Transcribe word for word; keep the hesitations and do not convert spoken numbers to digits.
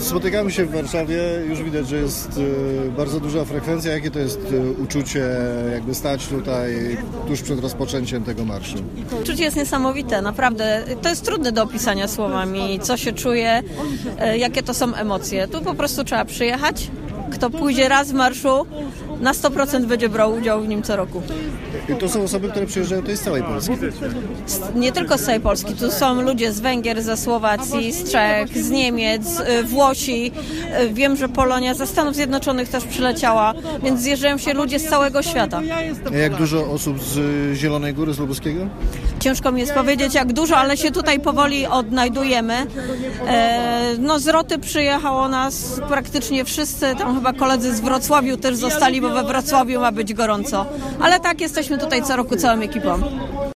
spotykamy się w Warszawie, już widać, że jest bardzo duża frekwencja. Jakie to jest uczucie, jakby stać tutaj tuż przed rozpoczęciem tego marszu? Uczucie jest niesamowite, naprawdę. To jest trudne do opisania słowami, co się czuje, jakie to są emocje. Tu po prostu trzeba przyjechać. Kto pójdzie raz w marszu, na sto procent będzie brał udział w nim co roku. I to są osoby, które przyjeżdżają tutaj z całej Polski? Nie tylko z całej Polski. Tu są ludzie z Węgier, ze Słowacji, z Czech, z Niemiec, Włosi. Wiem, że Polonia ze Stanów Zjednoczonych też przyleciała, więc zjeżdżają się ludzie z całego świata. A jak dużo osób z Zielonej Góry, z Lubuskiego? Ciężko mi jest powiedzieć jak dużo, ale się tutaj powoli odnajdujemy. E, no z Roty przyjechało nas praktycznie wszyscy, tam chyba koledzy z Wrocławiu też zostali, bo we Wrocławiu ma być gorąco. Ale tak, jesteśmy tutaj co roku całą ekipą.